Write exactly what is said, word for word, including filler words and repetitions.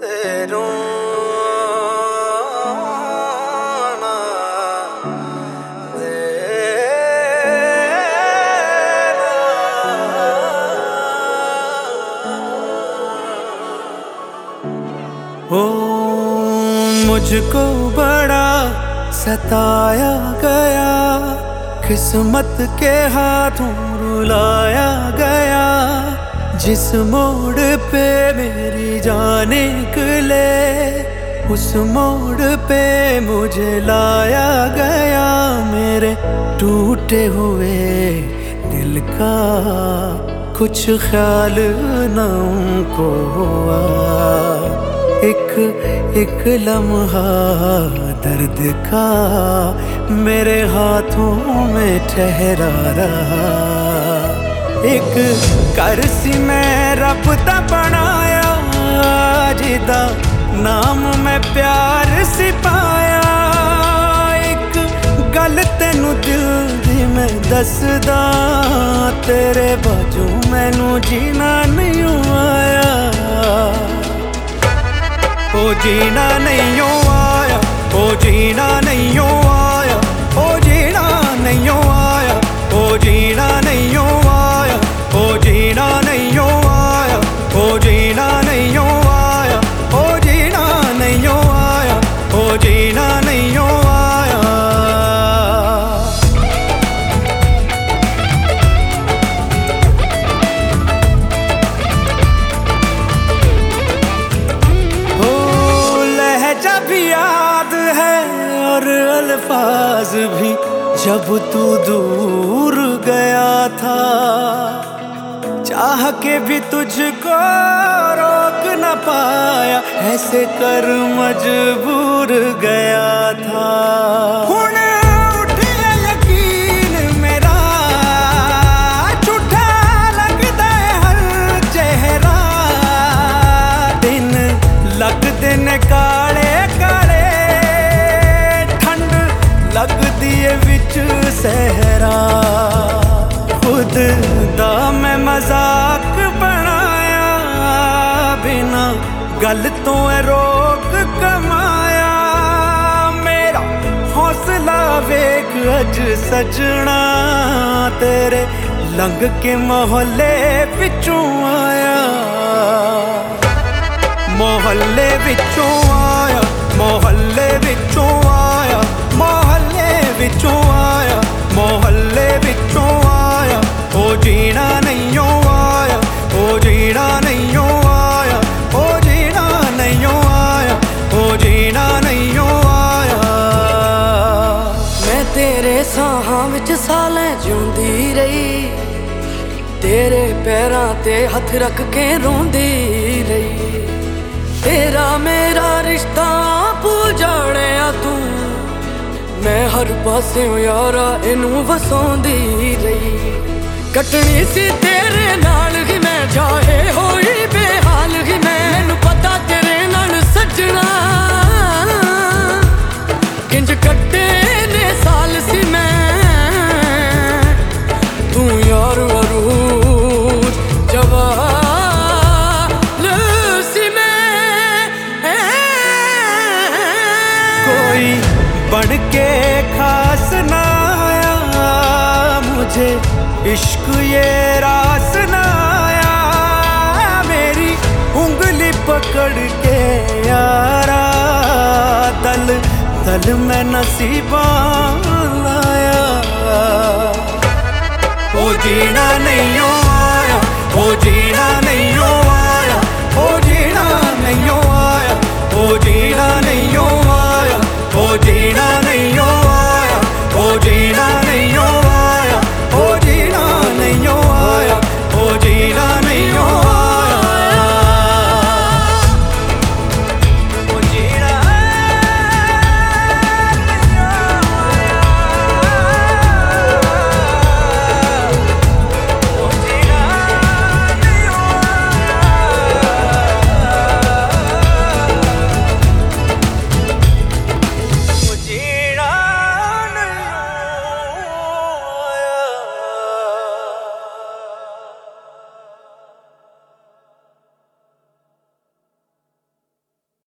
तेरों ना देना। ओ मुझको बड़ा सताया गया, किस्मत के हाथों रुलाया गया। जिस मोड़ पे मेरी जान निकले, उस मोड़ पे मुझे लाया गया। मेरे टूटे हुए दिल का कुछ ख्याल न उनको हुआ। एक एक लम्हा दर्द का मेरे हाथों में ठहरा रहा। एक करसी में रब दा बनाया, जिदा नाम मैं प्यार सी पाया। एक गल तेनू दिल दी मैं दसदा, तेरे बाजू मैनू जीना नहीं आया। ओ जीना नहीं आया, ओ जीना नहीं आया, ओ जीना नहीं आया, ओ जीना नहीं आया, ओ जीना नहीं आया, ओ जीना नहीं आया, ओ जीना नहीं आया, ओ जीना नहीं आया। याद है और अल्फाज भी, जब तू दूर गया था। चाह के भी तुझको रोक न पाया, ऐसे कर मजबूर गया था। यकीन मेरा झूठा लगता है हर चेहरा। दिन लगते ने काले लगदी है विच सहरा। खुद दा मैं मजाक बनाया, बिना गल तो रोक कमाया। मेरा हौसला वेख अज सजना, तेरे लंघ के मोहल्ले विचों आया। मोहल्ले विचों आया, मोहल्ले विचों आया, मोहल्ले विचों आया, मोहल्ले विचों आया। ओ जीना नहीं आया, ओ जीना नहीं आया, ओ जीना नहीं आया, ओ जीना नहीं आया। मैं तेरे साहां विच सालें जिउंदी रही, तेरे पैरां ते हथ रख के रोंदी रही। तेरा मेरा रिश्ता भूल जाणिया तू, मैं हर पासे यारा इनू वसाउंदी रही। कटनी सी तेरे नाल ही मैं, चाहे होई बेहाल ही मैं। मैनू पता तेरे नाल सजना किंज कट्टे ने साल सी मैं। तू यार अरूज जवाल सी मैं। कोई बन के खास ना आया, मुझे इश्क ये रास ना आया। मेरी उंगली पकड़ के यारा, दल दल में नसीबा लाया। ओ जीना नहीं